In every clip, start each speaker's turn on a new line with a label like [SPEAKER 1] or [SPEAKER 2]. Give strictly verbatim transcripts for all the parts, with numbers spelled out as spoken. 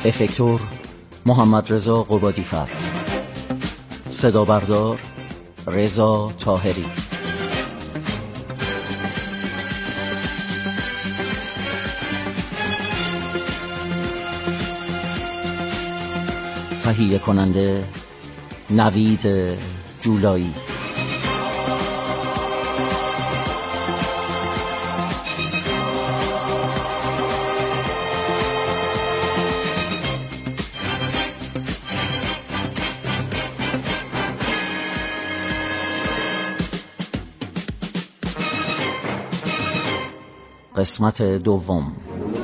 [SPEAKER 1] افکتور محمد رضا قبادی‌فر، صدا بردار رضا طاهری. تهیه کننده نوید جولایی. قسمت دوم.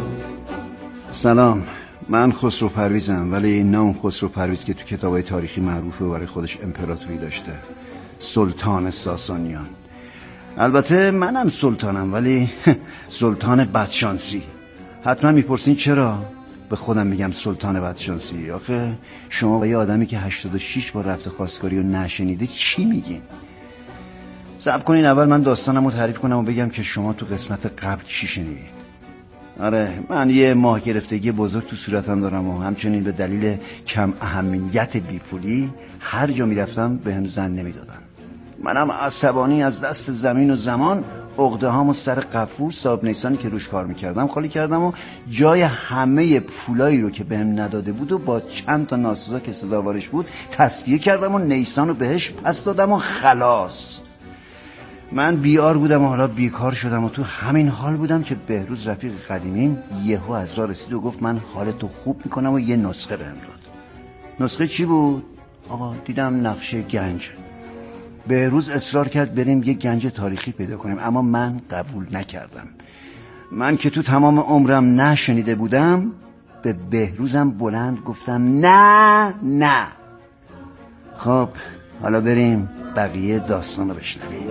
[SPEAKER 2] سلام، من خسرو پرویزم، ولی نه اون خسرو پرویز که تو کتابای تاریخی معروفه و برای خودش امپراتوری داشته، سلطان ساسانیان. البته منم سلطانم، ولی سلطان بدشانسی. حتما میپرسین چرا؟ به خودم میگم سلطان بدشانسی. آخه شما با یه آدمی که هشتاد و شش بار رفته خواستگاری و نشنیده چی میگین؟ صبر کنین اول من داستانم رو تعریف کنم و بگم که شما تو قسمت قبل چی شنیدید. آره، من یه ماه گرفتگی بزرگ تو صورتم دارم و همچنین به دلیل کم اهمیت بیپولی هر جا میرفتم بهم زن نمیدادن. منم عصبانی از دست زمین و زمان عقده هامو سر قفور صاحب نیسانی که روش کار میکردم خالی کردم و جای همه پولایی رو که بهم نداده بود و با چند تا ناسزا که سزاوارش بود تصفیه کردم و نیسان رو بهش پس دادم و خلاص. من بیار بودم و حالا بیکار شدم و تو همین حال بودم که بهروز رفیق قدیمیم یهو از راه رسید و گفت من حالتو خوب میکنم و یه نسخه بهم داد. نسخه چی بود؟ آقا دیدم نقشه گنج. بهروز اصرار کرد بریم یه گنج تاریخی پیدا کنیم، اما من قبول نکردم. من که تو تمام عمرم نشنیده بودم به بهروزم بلند گفتم نه نه. خب حالا بریم بقیه داستان رو بشنویم.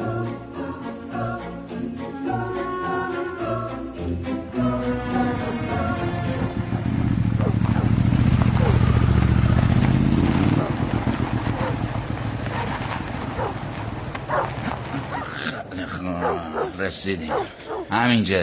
[SPEAKER 3] رسیدیم همینجا.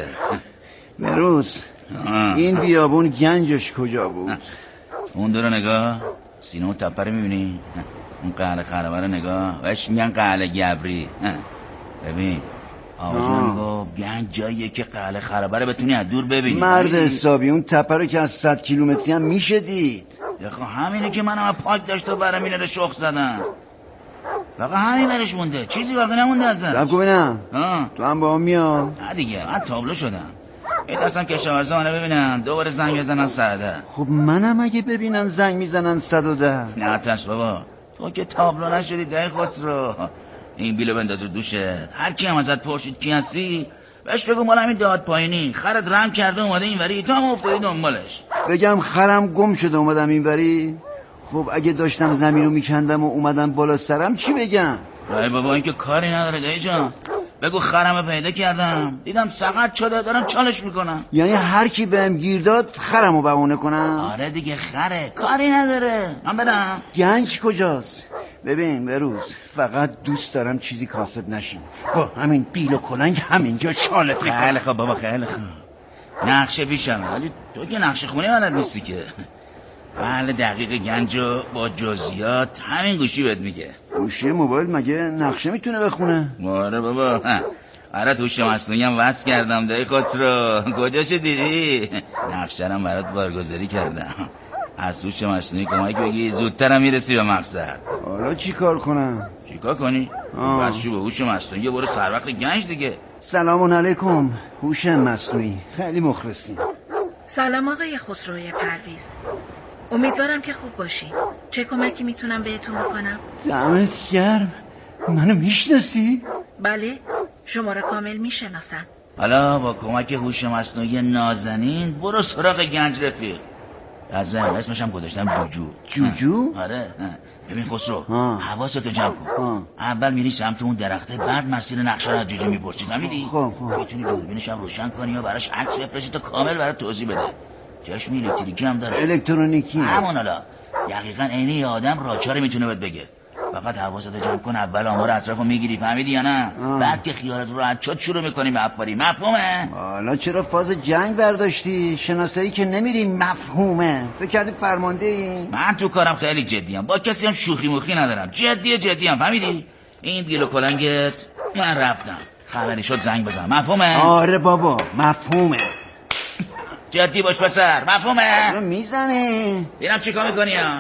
[SPEAKER 2] بروز این بیابون گنجش کجا بود؟
[SPEAKER 3] اون دو رو نگاه، سینه و تپه رو میبینی؟ اون قلعه خرابه رو نگاه، بهش میگن قلعه گبری. ببین آقا میگفت گنج جاییه که قلعه خرابه رو بتونی از دور ببینی.
[SPEAKER 2] مرد حسابی اون تپه رو که از صد کیلومتری هم میشه دید.
[SPEAKER 3] دقیقا همینه که منم پاک داشت و برم اینه رو شخ زدم. واقعا همین برش مونده، چیزی واقعا نمونده ازش.
[SPEAKER 2] سب ببینم تو هم با هم میاد؟
[SPEAKER 3] نه دیگه من تابلو شدم. میترسم کشاورزا منو ببینن دوباره زنگ بزنن سرده.
[SPEAKER 2] خب منم اگه ببینن زنگ میزنن صد و ده.
[SPEAKER 3] نه ترس بابا، تو که تابلو نشدی دایی خسرو. این بیلو بنداز رو دوشه، هر کی هم ازت پرسید کی هستی بهش بگو مال همین داد پایینی خرت رم کرده اومده اینوری، تو هم افتادی دنبالش.
[SPEAKER 2] بگم خرم گم شده اومدم اینوری؟ خب اگه داشتم زمین رو میکندم و اومدم بالا سرم چی بگم؟
[SPEAKER 3] دایی بابا این که کاری نداره دایی جان. بگو خرم پیدا کردم، دیدم سقط شده دارم چالش میکنم.
[SPEAKER 2] یعنی هر کی بهم گیر داد خرمو بهونه کنم؟
[SPEAKER 3] آره دیگه خره، کاری نداره. من بدم
[SPEAKER 2] گنج کجاست؟ ببین بروز فقط دوست دارم چیزی کاسب نشیم. با همین بیل و کلنگ همینجا چالت میکنم.
[SPEAKER 3] خیلی خوب بابا خیلی خوب. نقشه پیشمه، ولی تو که نقشه خونه بلد نیستی که. بله دقیق گنجو با جزئیات همین گوشی بهت میگه.
[SPEAKER 2] گوشی موبایل مگه نقشه میتونه بخونه؟
[SPEAKER 3] آره بابا، برات هوش مصنوعی هم وصل کردم دایی خسرو. کجا چه دیدی؟ نقشه هم برات بارگذاری کردم. از هوش مصنوعی کمک بگی زودتر میرسی به مقصد.
[SPEAKER 2] حالا چی کار کنم؟
[SPEAKER 3] چی کار کنی؟ بس شو به هوش مصنوعی برو سر وقت گنج دیگه.
[SPEAKER 2] سلام علیکم هوش مصنوعی، خیلی مخلصیم.
[SPEAKER 4] سلام آقای خسروی پرویز، امیدوارم که خوب باشی. چه کمکی میتونم بهتون بکنم؟
[SPEAKER 2] دمت گرم. منو میشناسی؟
[SPEAKER 4] بله، شما را کامل میشناسم.
[SPEAKER 3] حالا با کمک هوش مصنوعی نازنین برو سراغ گنج رفیق. در ضمن اسمش هم گذاشتم جوجو.
[SPEAKER 2] جوجو؟
[SPEAKER 3] آره. ببین خسرو، حواستو جمع کن. اول میری سمت اون درخته، بعد مسیر نقشه رو از جوجو میپرسی، فهمیدی؟
[SPEAKER 2] خب خب.
[SPEAKER 3] میتونی دوربینش هم روشن کنی یا براش عکس بفرستی تا کامل برات توضیح بده. چشم الکتریکی هم داره.
[SPEAKER 2] الکترونیکی؟
[SPEAKER 3] همون. حالا دقیقاً عین یه آدم راهچاره میتونه بهت بگه. فقط حواستو جمع کن، اول آمار اطرافو میگیری، فهمیدی یا نه؟ آه. بعد که خیالت راحت شد شروع میکنی به افکاری. مفهومه؟
[SPEAKER 2] حالا چرا فاز جنگ برداشتی؟ شناسایی که نمیری مفهومه. فکر کردی فرمانده ای؟
[SPEAKER 3] من تو کارم خیلی جدیم، با کسی هم شوخی موخی ندارم، جدیه جدیم، فهمیدی؟ این دیل و کلنگت من رفتم، خبری شد زنگ بزن. مفهومه؟
[SPEAKER 2] آره بابا مفهومه.
[SPEAKER 3] جدی باش پسر، مفهومه؟
[SPEAKER 2] میزنه.
[SPEAKER 3] ببینم چیکار میکنی ها؟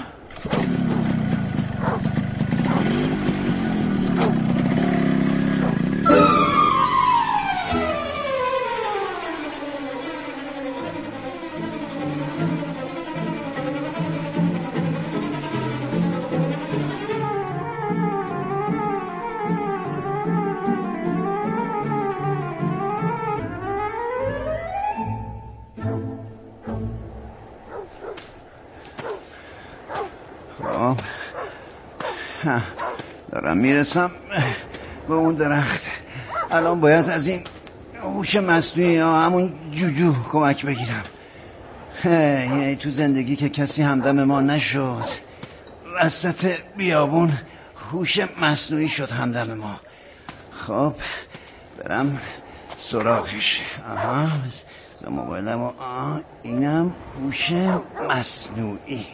[SPEAKER 2] دارم میرسم به اون درخت. الان باید از این هوش مصنوعی یا همون جوجو کمک بگیرم. هی تو زندگی که کسی همدم ما نشد، وسط بیابون هوش مصنوعی شد همدم ما. خب برم سراغش. آها موبایلم. آه اینم هوش مصنوعی.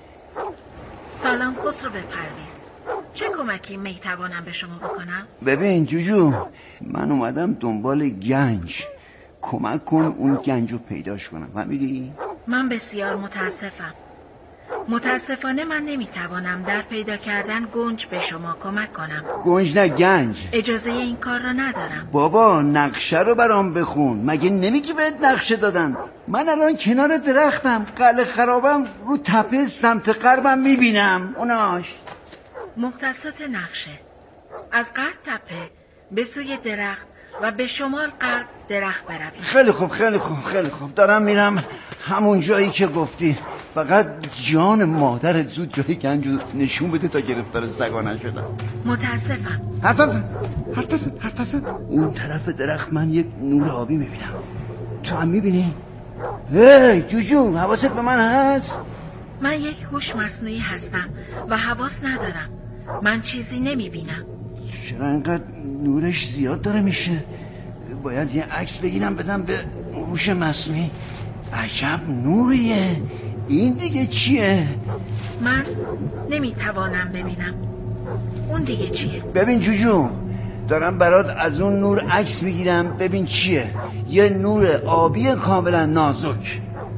[SPEAKER 4] سلام خسرو پرویز، چه کمکی میتوانم به شما بکنم؟
[SPEAKER 2] ببین جوجو، من اومدم دنبال گنج، کمک کن اون گنج رو پیداش کنم، فهمیدی؟
[SPEAKER 4] من بسیار متاسفم. متاسفانه من نمیتوانم در پیدا کردن گنج به شما کمک کنم.
[SPEAKER 2] گنج نه گنج.
[SPEAKER 4] اجازه این کار را ندارم.
[SPEAKER 2] بابا نقشه رو برام بخون، مگه نمیگی بهت نقشه دادن؟ من الان کنار درختم، قلعه خرابم رو تپه سمت غربم میبینم اوناش.
[SPEAKER 4] مختصات نقشه: از غرب تپه به سوی درخت و به شمال غرب درخت بروید.
[SPEAKER 2] خیلی خوب خیلی خوب خیلی خوب دارم میرم همون جایی که گفتی. فقط جان مادرت زود جای گنج رو نشون بده تا گرفتار سگا نشدم.
[SPEAKER 4] متاسفم.
[SPEAKER 2] حرفتازم حرفتازم حرفتازم اون طرف درخت من یک نور آبی میبینم. تو هم میبینی؟ هی جوجو، حواست به من هست؟
[SPEAKER 4] من یک هوش مصنوعی هستم و حواس ندارم. من چیزی نمیبینم.
[SPEAKER 2] چرا اینقدر نورش زیاد داره میشه؟ باید یه عکس بگیرم بدم به هوش مصنوعی. عجب نوریه. این دیگه چیه؟
[SPEAKER 4] من نمیتوانم ببینم. اون دیگه چیه؟
[SPEAKER 2] ببین جوجو، دارم برات از اون نور عکس میگیرم، ببین چیه. یه نور آبی کاملا نازک.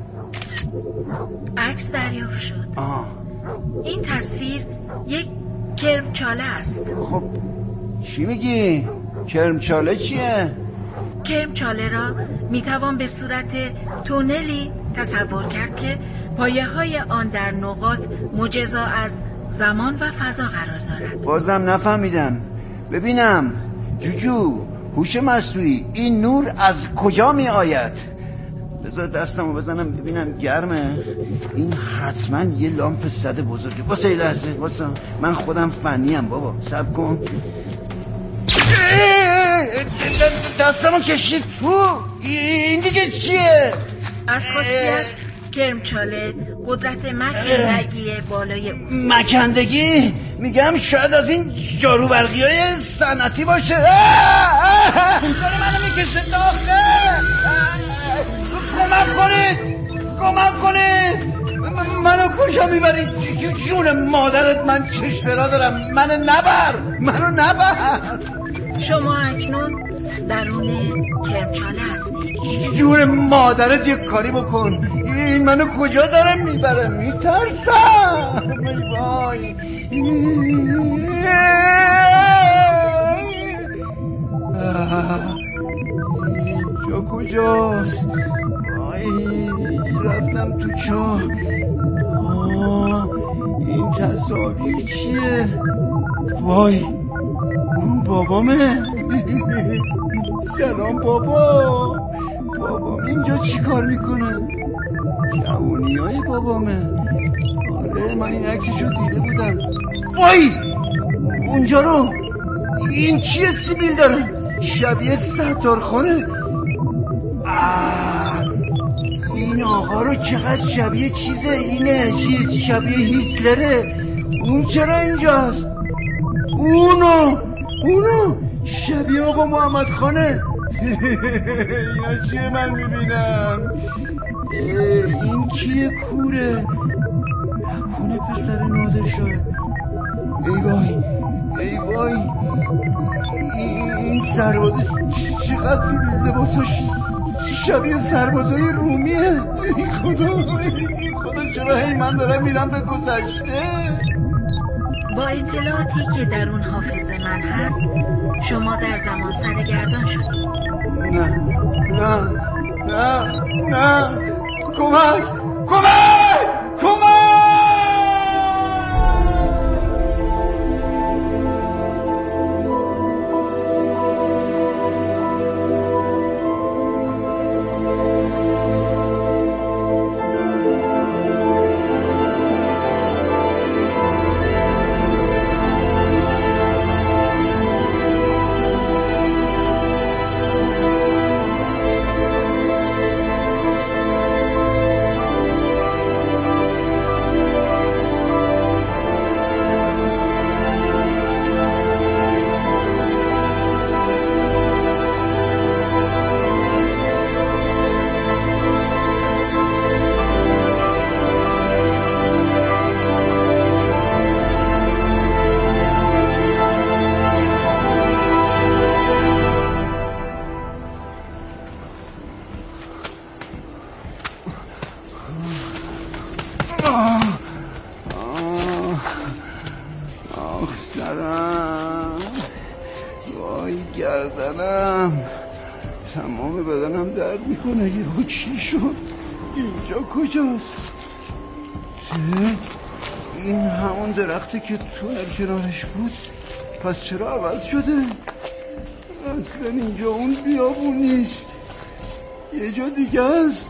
[SPEAKER 4] عکس دریافت شد.
[SPEAKER 2] آه.
[SPEAKER 4] این تصویر یک کرمچاله است.
[SPEAKER 2] خب چی میگی؟ کرمچاله چیه؟
[SPEAKER 4] کرمچاله را میتوان به صورت تونلی تصور کرد که پایه های آن در نقاط مجزا از زمان و فضا قرار دارد.
[SPEAKER 2] بازم نفهمیدم. ببینم جوجو، هوش مصنوعی، این نور از کجا می آید؟ بذار دستمو بزنم ببینم گرمه. این حتما یه لامپ صد بزرگه. واسه یه لحظه واسه، من خودم فنیم بابا، صبر کن. دستمو کشید تو. این دیگه چیه؟
[SPEAKER 4] از خاصیت کرمچاله قدرت مکندگی بالای اوست.
[SPEAKER 2] مکندگی؟ میگم شاید از این جارو برقی های صنعتی باشه. داره منو میکشه داخل. کمک کنید کمک کنید. منو کجا میبرید؟ جون مادرت، من چشمرا دارم. منو نبر منو نبر.
[SPEAKER 4] شما اکنون درون کرمچاله هستید.
[SPEAKER 2] جون مادرت یک کاری بکن. این منو کجا داره میبره؟ میترسم. وای اینجا کجاست؟ وای رفتم تو چاه. این تصاویر چیه؟ وای اون بابامه. سلام بابا. بابام اینجا چی کار میکنه؟ جوونی های بابامه. آره من این عکسشو دیده بودم. وای اونجا رو. این چیه سیبیل داره؟ شبیه ستارخانه. این آقا رو چقدر شبیه چیزه. اینه چیز شبیه هیتلره. اون چرا اینجاست؟ اونو اونو شبیه آقا محمد خانه. اینا چیه من میبینم؟ این کیه کوره؟ نکنه پسر نادرشاه. ای وای ای وای این سربازه چقدر لباساش شبیه سربازای رومیه. ای خدا ای خدا چرا هی من دارم میرم به گذشته؟
[SPEAKER 4] با اطلاعاتی که در اون حافظه من هست شما در زمان سرگردان شدید.
[SPEAKER 2] نه نه نه نه کمک کمک کمک. تمام بدنم درد میکنه. یهو چی شد؟ اینجا کجاست؟ این همون درختی که تونل کنارش بود، پس چرا عوض شده؟ اصلا اینجا اون بیابون نیست، یه جا دیگه است.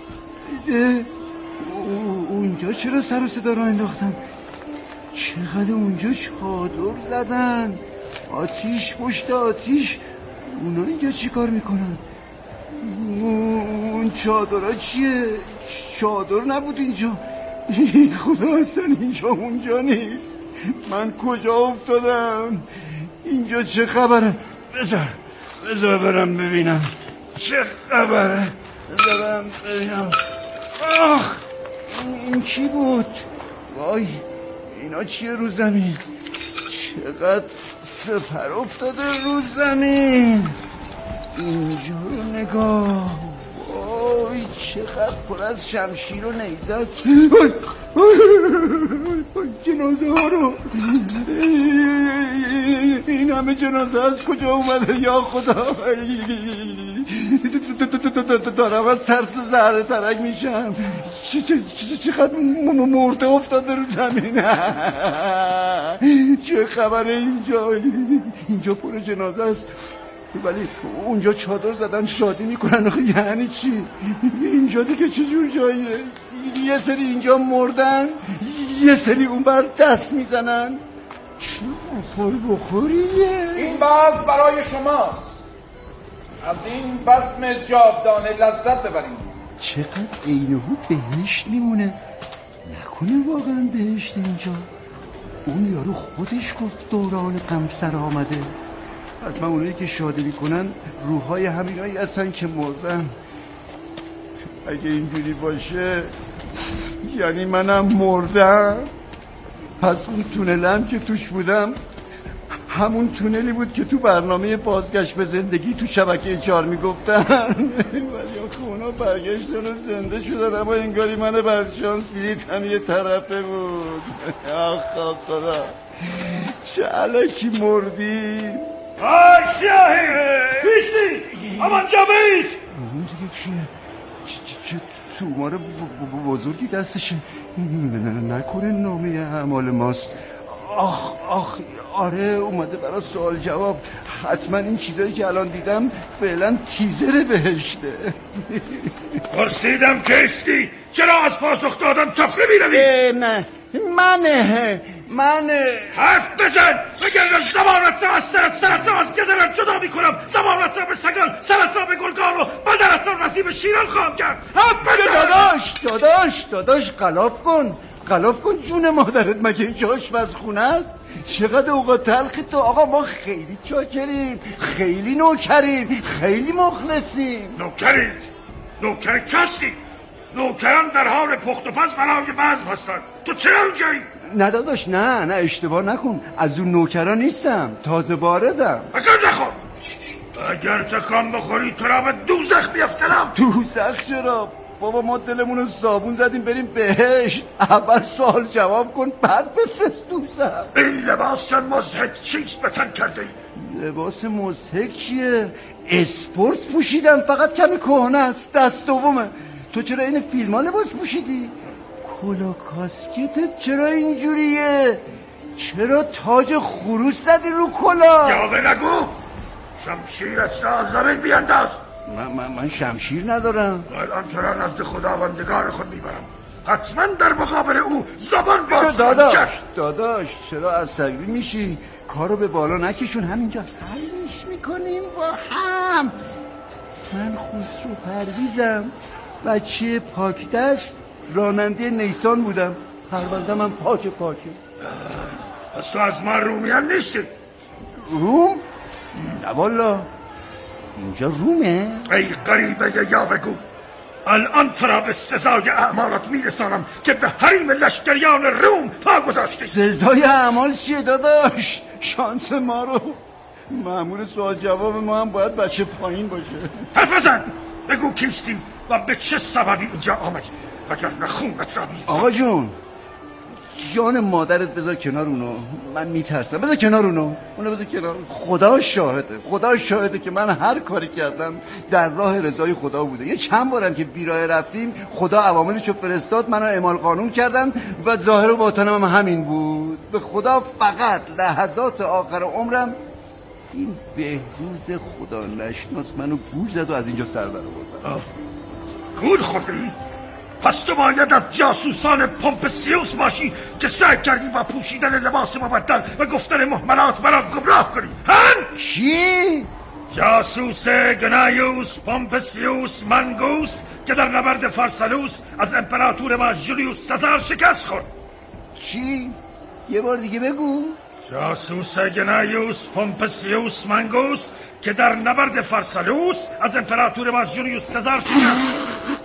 [SPEAKER 2] اونجا چرا سر و صدا را انداختن؟ چقدر اونجا چادر زدن، آتیش پشت آتیش. اونا اینجا چی کار میکنن؟ اون چادرها چیه؟ چادر نبود اینجا. خدا اصلا اینجا اونجا نیست. من کجا افتادم؟ اینجا چه خبره؟ بذار بذار برم ببینم چه خبره. بذار برم ببینم. آخ این چی بود؟ وای اینا چیه رو زمین؟ چقدر سپر افتاده رو زمین. اینجا رو نگاه. وای چقدر پر از شمشیر و نیزه است. جنازه ها رو، این همه جنازه از کجا اومده یا خدا؟ دارم از ترس زهره ترک میشم. چقدر مرده افتاده رو زمین. چه خبره اینجا؟ اینجا پر جنازه است ولی اونجا چادر زدن شادی میکنن. یعنی چی؟ اینجا دیگه چجور جاییه؟ یه سری اینجا مردن، یه سری اون بر دست میزنن. چه بخور بخوریه؟
[SPEAKER 5] این بزم برای شماست، از این بزم جاودانه لذت ببرید.
[SPEAKER 2] چقدر اینهو بهشت میمونه. نکنه واقعا بهشت اینجا؟ اون یارو خودش گفت دوران غم سر آمده. حتما اونایی که شادی میکنن روحای همینایی هستن که مردن. اگه اینجوری باشه یعنی منم مردم. پس اون تونلم که توش بودم همون تونلی بود که تو برنامه بازگشت به زندگی تو شبکه چهار میگفتن. ولی آخه اونا برگشتن و زنده شدن، اما انگاری من بدشانس بلیتم یه طرفه بود. آخ خدا چه علکی مردی.
[SPEAKER 6] آی شاهی بیشتی اما جا بیش.
[SPEAKER 2] اون دیگه کیه؟ چه تومار بزرگی دستشه؟ نکنه نامه اعمال ماست. آخ آخ آره اومده برای سوال جواب. حتما این چیزایی که الان دیدم فعلا تیزر بهشته.
[SPEAKER 6] پرسیدم که استی چرا از پاسخ دادم تفره میروی؟
[SPEAKER 2] من منه منه
[SPEAKER 6] حرف بزن. بگردم زبانت را از سرت، سرت را از گدرت جدا میکنم. زبانت را به سگان، سرت را به گرگان و بدنت را نصیب شیران خواهم کرد. حرف بزن.
[SPEAKER 2] داداش داداش داداش غلاف کن غلاف کن جون مادرت. مگه اینجا آشپزخونه است؟ چقدر اوقات تلخی تو آقا. ما خیلی چاکریم، خیلی نوکریم، خیلی مخلصیم.
[SPEAKER 6] نوکرید؟ نوکر کسی؟ نوکران در حال پخت و پز برای بزم هستن. تو چرا اونجایی؟
[SPEAKER 2] نه داداش، نه نه اشتباه نکن، از اون نوکران نیستم، تازه واردم.
[SPEAKER 6] اگر نخور، اگر تکان بخوری تو را به دوزخ بیفتنم.
[SPEAKER 2] دوزخ چرا؟ بابا ما دلمون رو صابون زدیم بریم بهشت. اول سوال جواب کن بعد بفرست دوزخ.
[SPEAKER 6] این لباس مضحک چیست به تن کرده ای؟
[SPEAKER 2] لباس مضحک چیه؟ اسپورت پوشیدم، فقط کمی کهنه است، دست دومه. تو چرا این فیلم ها لباس پوشیدی؟ کلا کاسکتت چرا اینجوریه؟ چرا تاج خروس زدی رو کلا؟
[SPEAKER 6] یاوه نگو، شمشیرت را از زمین بینداز.
[SPEAKER 2] من, من, من شمشیر ندارم.
[SPEAKER 6] الان تو را نزد خداوندگار خود میبرم، حتما در مقابل او زبان باز.
[SPEAKER 2] داداش داداش چرا عصبی میشی؟ کارو به بالا نکشون، همینجا حلش میکنیم با هم. من خسرو پرویزم، بچه پاکدشت، راننده نیسان بودم، پرونده من پاک پاکه.
[SPEAKER 6] پس تو از ما رومیان نیستی؟
[SPEAKER 2] روم؟ نه والا، اینجا رومه؟
[SPEAKER 6] ای غریبه یاوه‌گو، الان تو را به سزای اعمالات میرسانم که به حریم لشکریان روم پا گذاشتی.
[SPEAKER 2] سزای اعمال چیه داداش؟ شانس ما رو مأمور سوال جواب ما هم باید بچه پایین باشه.
[SPEAKER 6] حرف بزن، بگو کیستی و به چه سببی اینجا آمدی، وگرنه خونت را میریزم.
[SPEAKER 2] آقا جون، جان مادرت بذار کنار اونو، من میترسم. بذار کنار اونو، اونو بذار کنار. خدا شاهده، خدا شاهده که من هر کاری کردم در راه رضای خدا بوده. یه چند بارم که بیراه رفتیم خدا عواملشو فرستاد، منو اعمال قانون کردن و ظاهر و باطنم هم همین بود. به خدا فقط لحظات آخر عمرم این بهروز خدا نشناس منو گول زد و از اینجا سر برآورد.
[SPEAKER 6] گول خوردی؟ پس تو باید از جاسوسان پومپسیوس باشی که سعی کردی با پوشیدن لباس مبدل و گفتن محملات برام گمراه کنی. هن؟
[SPEAKER 2] چی؟
[SPEAKER 6] جاسوس گنایوس پومپسیوس منگوس که در نبرد فارسالوس از امپراتور ما جولیوس سزار شکست خورد.
[SPEAKER 2] چی؟ یه بار دیگه بگو.
[SPEAKER 6] جاسوس گنایوس پومپسیوس منگوس که در نبرد فارسالوس از امپراتور ما جولیوس سزار شکست خورد.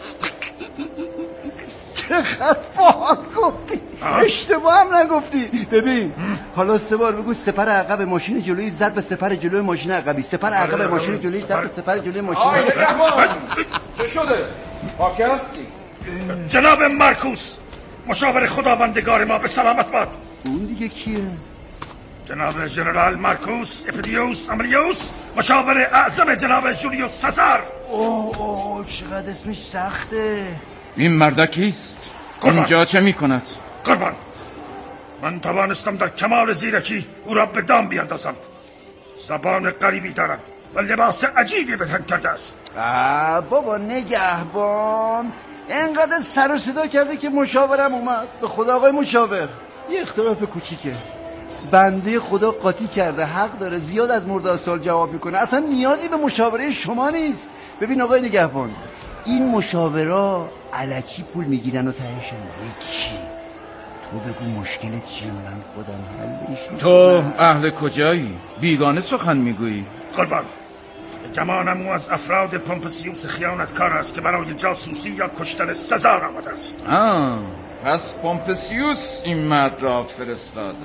[SPEAKER 2] چقدر باحال گفتی، اشتباه هم نگفتی. ببین حالا سه بار بگو سپر عقب ماشین جلویی زد به سپر جلوی ماشین عقبی، سپر عقب ماشین جلویی زد به سپر جلوی ماشین
[SPEAKER 5] آقای
[SPEAKER 2] عقبی.
[SPEAKER 5] نگهبان چه شده؟ پاکه هستی؟
[SPEAKER 6] جناب مارکوس مشاور خداوندگار ما به سلامت باد.
[SPEAKER 2] اون دیگه کیه؟
[SPEAKER 6] جناب ژنرال مارکوس اپیدیوس امریوس مشاور اعظم جناب جولیوس سزار.
[SPEAKER 2] اوه اوه چقدر اسمش سخته.
[SPEAKER 7] این مرد کیست؟ اینجا چه میکند؟
[SPEAKER 6] قربان، من توانستم در کمال زیرکی او را به دام بیاندازم. زبان غریبی دارد و لباس عجیبی به تن کرده است.
[SPEAKER 2] آه بابا نگهبان، اینقدر سر و صدا کرده که مشاورم اومد. به خدا آقای مشاور، یه اختلاف کوچیکه، بنده خدا قاطی کرده، حق داره، زیاد از مرداد سال جواب میکنه، اصلا نیازی به مشاوره شما نیست. ببین آقای نگهبان، این مشاورا الکی پول میگیرن و تهش چی؟ تو بگو مشکلت چیه، من خودم حلش میکنم.
[SPEAKER 7] تو اهل کجایی؟ بیگانه سخن میگویی.
[SPEAKER 6] قربان، گمانم او از افراد پومپسیوس خیانتکار است که برای جاسوسی یا کشتن سزار آمده است.
[SPEAKER 7] آه، پس پومپسیوس این مرد را فرستاده.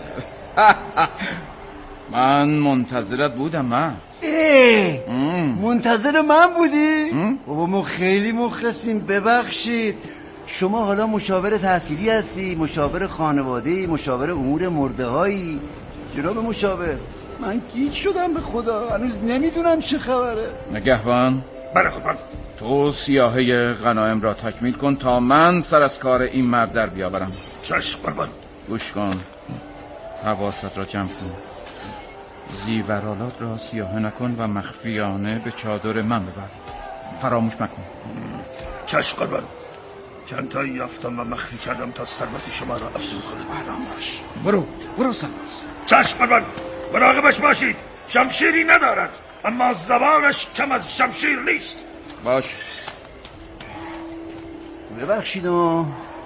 [SPEAKER 7] من منتظرت بودم مرد.
[SPEAKER 2] اه منتظر من بودی؟ بابا ما خیلی مخلصیم، ببخشید. شما حالا مشاور تحصیلی هستی، مشاور خانواده‌ای، مشاور امور مرده‌هایی. جناب مشاور، من گیج شدم به خدا، هنوز نمیدونم چه خبره.
[SPEAKER 6] نگهبان. بله قربان.
[SPEAKER 7] تو سیاهه غنایم را تکمیل کن تا من سر از کار این مرد در بیاورم.
[SPEAKER 6] چشم قربان.
[SPEAKER 7] گوش کن، حواست را جمع کن، زیورالات را سیاهه نکن و مخفیانه به چادر من ببر، فراموش مکن.
[SPEAKER 6] چشم قربان. چند تایی یافتم و مخفی کردم تا ثروت شما را افزون کنم.
[SPEAKER 7] باش. برو برو سلام.
[SPEAKER 6] چشم قربان، مراقبش باشید، شمشیری ندارد اما زبانش کم از شمشیر نیست.
[SPEAKER 7] باش.
[SPEAKER 2] ببخشید و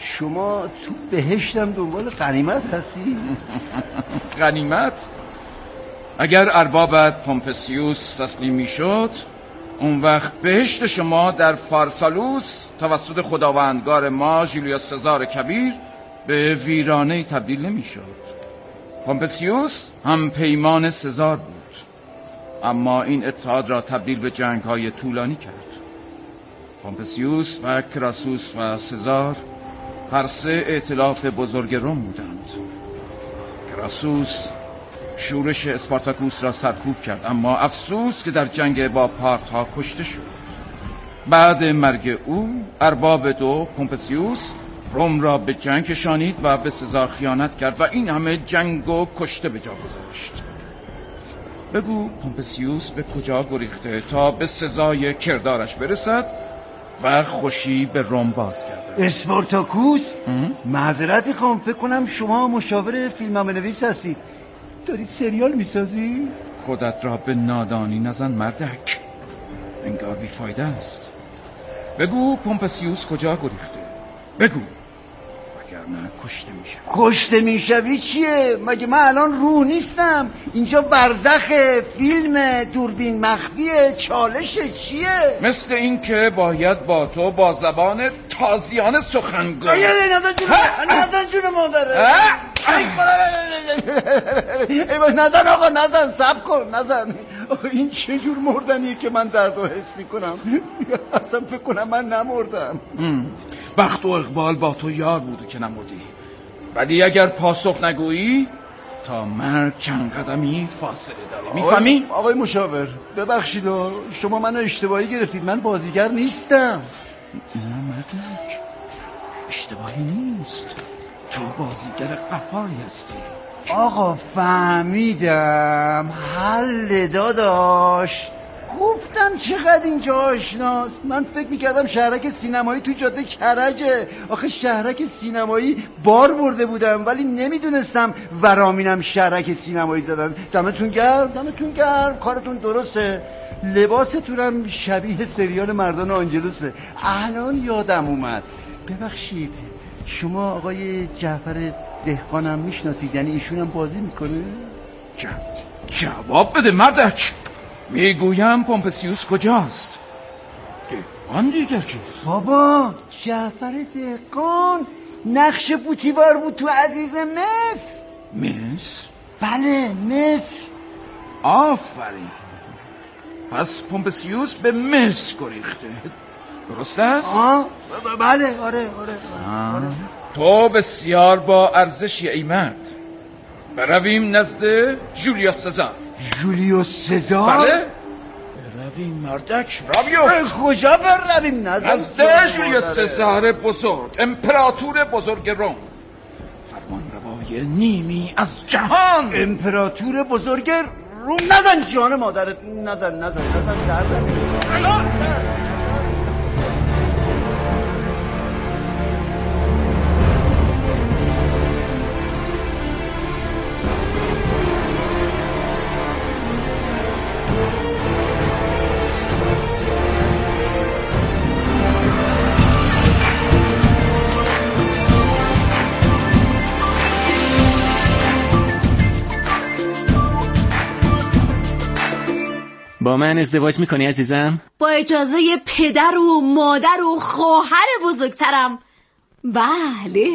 [SPEAKER 2] شما تو بهشتم دنبال غنیمت هستی؟
[SPEAKER 7] غنیمت؟ اگر اربابت پومپسیوس تسلیم می شد، اون وقت بهشت شما در فارسالوس توسط خداوندگار ما جولیوس سزار کبیر به ویرانه تبدیل نمی شد. پومپسیوس هم پیمان سزار بود، اما این اتحاد را تبدیل به جنگ های طولانی کرد. پومپسیوس و کراسوس و سزار هر سه ائتلاف بزرگ روم بودند. کراسوس شورش اسپارتاکوس را سرکوب کرد، اما افسوس که در جنگ با پارتها کشته شد. بعد مرگ او ارباب دو پومپسیوس روم را به جنگ کشانید و به سزار خیانت کرد و این همه جنگ و کشته به جا گذاشت. بگو پومپسیوس به کجا گریخته تا به سزای کردارش برسد و خوشی به روم بازگردد؟
[SPEAKER 2] اسپارتاکوس؟ معذرت میخوام، فکر کنم شما مشاور فیلمنامه نویس هستید. دارید سریال میسازی؟
[SPEAKER 7] خودت را به نادانی نزن مردک، انگار بیفایده است. بگو پومپسیوس کجا گریخته؟ بگو، وگرنه کشته میشه.
[SPEAKER 2] کشته میشوی چیه؟ مگه من الان روح نیستم؟ اینجا برزخه، فیلم، دوربین مخفیه، چالش چیه؟
[SPEAKER 7] مثل این که باید با تو با زبان تازیانه سخن گفت.
[SPEAKER 2] نزن جون نزن جون مادره. نزن آقا، نزن، صبر کن، نزن. این چه جور مردنیه که من درد و حس میکنم؟ اصلا فکر کنم من نمردم.
[SPEAKER 7] بخت و اقبال با تو یار بوده که نمردی، ولی اگر پاسخ نگویی تا مرگ چند قدمی فاصله داره. میفهمی؟
[SPEAKER 2] آقای مشاور ببخشید، شما منو اشتباهی گرفتید، من بازیگر نیستم.
[SPEAKER 7] نه مردک، اشتباهی نیست، تو بازیگر قهاری هستی.
[SPEAKER 2] آقا فهمیدم، حل داداش. گفتم چقدر اینجا آشناست. من فکر میکردم شهرک سینمایی تو جاده کرجه. آخه شهرک سینمایی بار برده بودم، ولی نمیدونستم ورامینم شهرک سینمایی زدن. دمتون گرم، دمتون گرم، کارتون درسته. لباستونم شبیه سریال مردان آنجلوسه. الان یادم اومد. ببخشید، شما آقای جعفر دهقانم میشناسید؟ یعنی ایشونم بازی میکنه؟
[SPEAKER 7] ج... جواب بده مردک. میگویم پومپسیوس کجاست؟ دهقان دیگر چیست؟
[SPEAKER 2] بابا جعفر دهقان نقش بوتیبار بود تو عزیز مصر.
[SPEAKER 7] مصر؟
[SPEAKER 2] بله مصر.
[SPEAKER 7] آفرین، پس پومپسیوس به مصر گریخته، درست است؟
[SPEAKER 2] آه بله آره آره, آره. آره.
[SPEAKER 7] تو بسیار با ارزشی ای مرد. برویم نزد جولیوس سزار.
[SPEAKER 2] جولیوس سزار؟
[SPEAKER 7] بله برویم مردک. رویم.
[SPEAKER 2] کجا برویم؟
[SPEAKER 7] نزد جولیوس سزار بزرگ، امپراتور بزرگ روم، فرمان روای نیمی از جهان.
[SPEAKER 2] امپراتور بزرگ روم؟ نزن جان مادرت، نزن نزن نزن در در
[SPEAKER 8] با من ازدواج میکنی عزیزم؟
[SPEAKER 9] با اجازه پدر و مادر و خواهر بزرگترم. بله.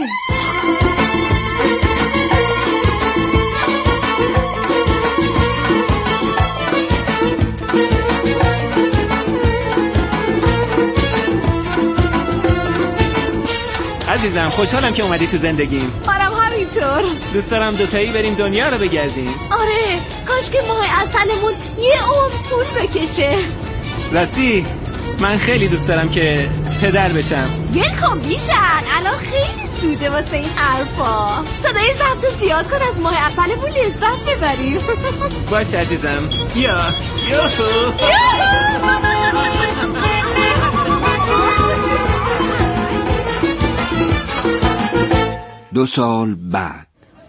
[SPEAKER 8] عزیزم خوشحالم که اومدی تو زندگیم.
[SPEAKER 9] منم همینطور.
[SPEAKER 8] دوست دارم دوتایی بریم دنیا رو بگردیم.
[SPEAKER 9] آره، کاش که ماه عسلمون یه عمر طول بکشه.
[SPEAKER 8] راستی من خیلی دوست دارم که پدر بشم.
[SPEAKER 9] ولکام بیشن، الان خیلی سوده واسه این حرفا. صدای ضبط زیاد کن از ماه عسلمون لذت ببریم.
[SPEAKER 8] باشه عزیزم. یا یا
[SPEAKER 2] دو سال بعد.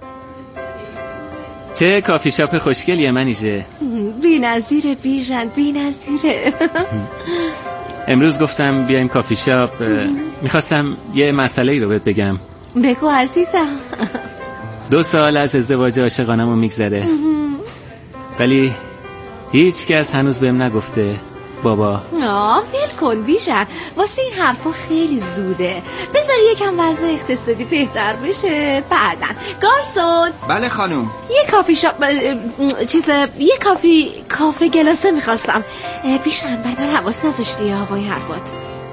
[SPEAKER 8] چه کافی شاپ خوشگلیه منیژه.
[SPEAKER 9] بی نظیره بیژن، بی نظیره.
[SPEAKER 8] امروز گفتم بیایم کافی شاپ میخواستم یه مسئله ای رو بهت بگم.
[SPEAKER 9] بگو عزیزم.
[SPEAKER 8] دو سال از ازدواج عاشقانمون میگذره ولی هیچ کس هنوز بهم نگفته بابا.
[SPEAKER 9] آه ول کن بیژن، واسه این حرفا خیلی زوده. بذار یکم وضع اقتصادی بهتر بشه بعدن. گارسون.
[SPEAKER 10] بله خانم.
[SPEAKER 9] یه کافی شاپ چیز یه کافی کافه گلاسه میخواستم. بیژن برای من حواس نذاشتی با این حرفات.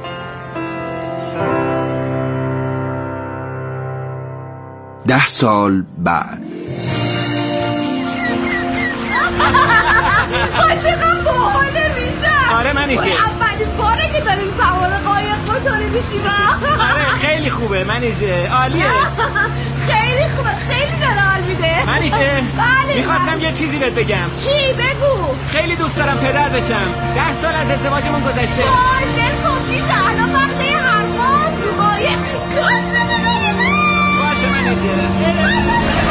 [SPEAKER 2] ده سال بعد.
[SPEAKER 9] چقدر باحاله بیژن.
[SPEAKER 8] آره منیشه.
[SPEAKER 9] اولین باره که داریم سوار قایق موتوری میشیم.
[SPEAKER 8] آره خیلی خوبه منیشه، عالیه.
[SPEAKER 9] خیلی خوبه، خیلی داره حال میده.
[SPEAKER 8] منیشه میخواستم یه چیزی بهت بگم.
[SPEAKER 9] چی؟ بگو.
[SPEAKER 8] خیلی دوست دارم پدر بشم. ده سال از ازدواجمون گذشته.
[SPEAKER 9] وای ول بیژن، الان وقت یه حرفاست رو قایق. گاز بده بریم.
[SPEAKER 8] باشه منیشه.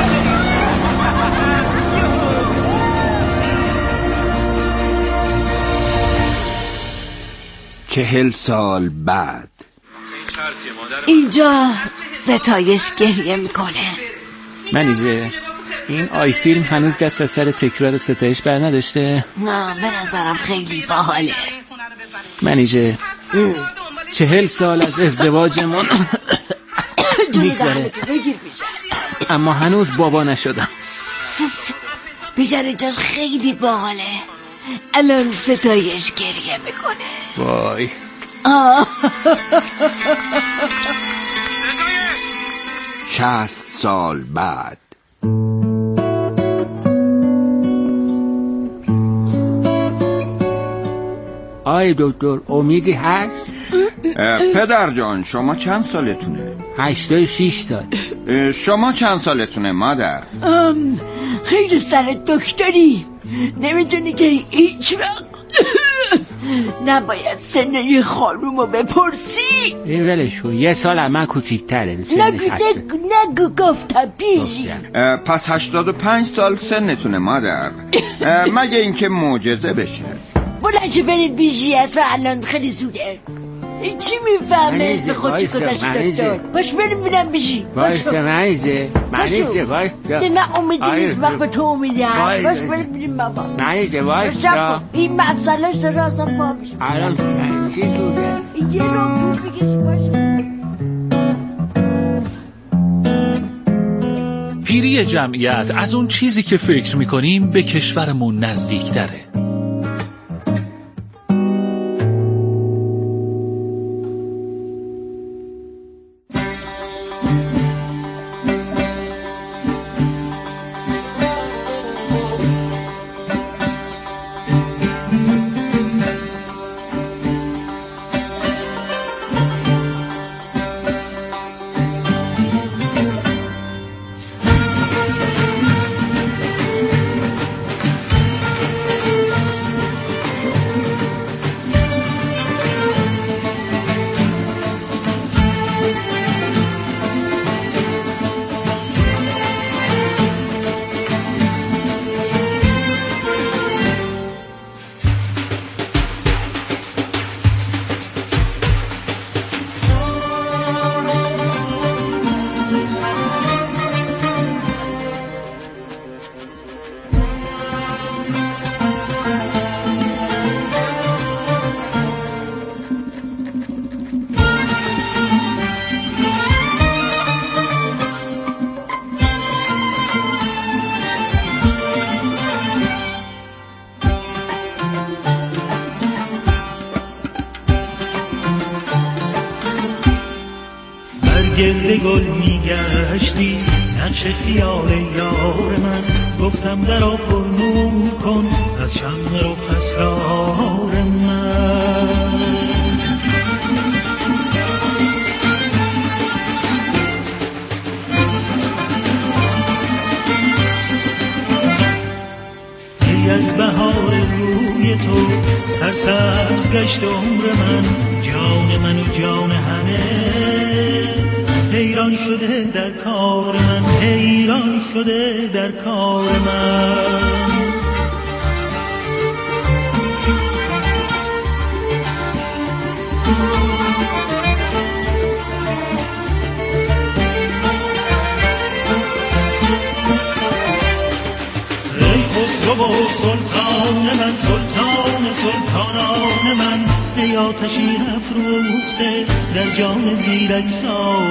[SPEAKER 2] چهل سال بعد.
[SPEAKER 9] اینجا ستایش گریه میکنه.
[SPEAKER 8] منیجه این آی فیلم هنوز دست از سر تکرار ستایش بر نداشته؟
[SPEAKER 9] نه به نظرم خیلی باحاله.
[SPEAKER 8] منیجه چهل سال از ازدواجمون میگذره اما هنوز بابا نشدم.
[SPEAKER 9] بیژن اینجاش خیلی باحاله. الان ستایش گریه میکنه.
[SPEAKER 8] وای
[SPEAKER 2] شصت سال بعد.
[SPEAKER 8] آی دکتر امیدی هست؟
[SPEAKER 10] پدر جان شما چند سالتونه؟
[SPEAKER 8] هشتاد و شیش سال.
[SPEAKER 10] شما چند سالتونه مادر؟
[SPEAKER 11] خیلی سر دکتری نمیدونی که هیچ وقت نباید سن یه خانومو بپرسی.
[SPEAKER 8] این ولش کن، یه سال از من کوچیک‌تره.
[SPEAKER 11] نگو نگو نگو گفتم بیژی.
[SPEAKER 10] پس هشتاد و پنج سال سنتونه مادر. مگه اینکه معجزه بشه.
[SPEAKER 11] بلنچه برید بیژی، اصلا الان خیلی زوده. چی میفهمه به خود چی گذاشت دکتر؟ باش بریم بینم بیژی.
[SPEAKER 8] باشه منیزه منیزه باشه.
[SPEAKER 11] به من امیدی نیست وقت به تو امیدی هم. باش بریم بینیم بابا.
[SPEAKER 8] منیزه باشه.
[SPEAKER 11] این مفصلش داره اصلا پا میشه.
[SPEAKER 8] الان چی زوده؟
[SPEAKER 11] یه رو طول بگیش باشه.
[SPEAKER 12] پیری جمعیت از اون چیزی که فکر میکنیم به کشورمون نزدیک داره.
[SPEAKER 13] گرد گل میگشتی نقش خیال یار من، گفتم درا پر نور کن از شمع رخ اسرار من. ای از بهار روی تو سرسبز گشت عمر من، جان من و جان همه حیران شده در کار من، حیران شده در کار من. سلطان من سلطان سلطانان من ای آتشی افروخته در جان زیرک سال